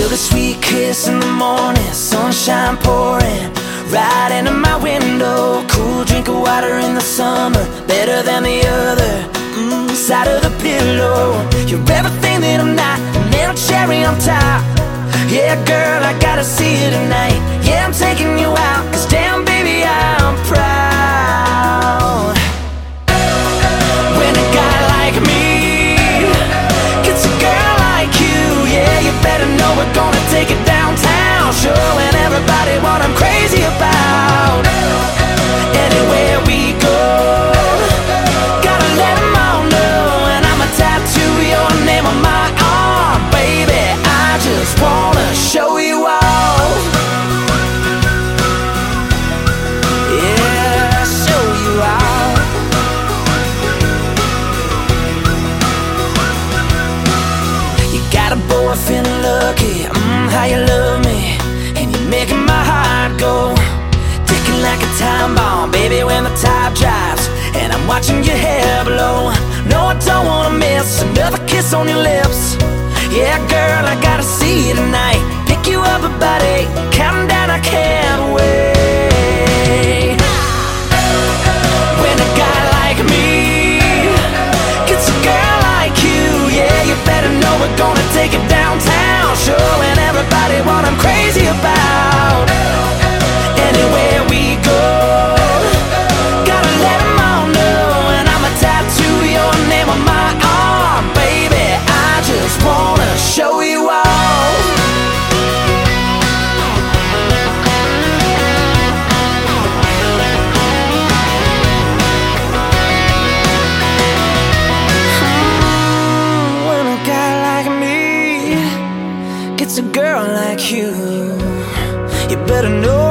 the sweet kiss in the morning, sunshine pouring right into my window. Cool drink of water in the summer, better than the other side of the pillow. You're everything that I'm not, a little cherry on top. Yeah, girl, I gotta see you tonight. Yeah, I'm taking you out, 'cause damn, baby, I'm proud. When a guy like me gets a girl like you, yeah, you better know we're gonna take it downtown, showing everybody what I'm crazy about. Anywhere we go, gotta let them all know, and I'ma tattoo your name on my arm, baby. I just wanna show you all. Yeah, show you all. You got a boy feeling lucky, how you love me, and you're making my heart go ticking like a time bomb, baby, when the tide drops and I'm watching your hair blow. No, I don't wanna miss another kiss on your lips. Yeah, girl, I gotta see you tonight. Pick you up about 8, counting down, I can't wait. When a guy like me gets a girl like you, yeah, you better know we're gonna take it downtown, showing everybody what I'm crazy about. Anywhere we go, gotta let them all know, and I'ma tattoo your name on my arm, baby. I just wanna show you all. When a guy like me gets a girl like you, you better know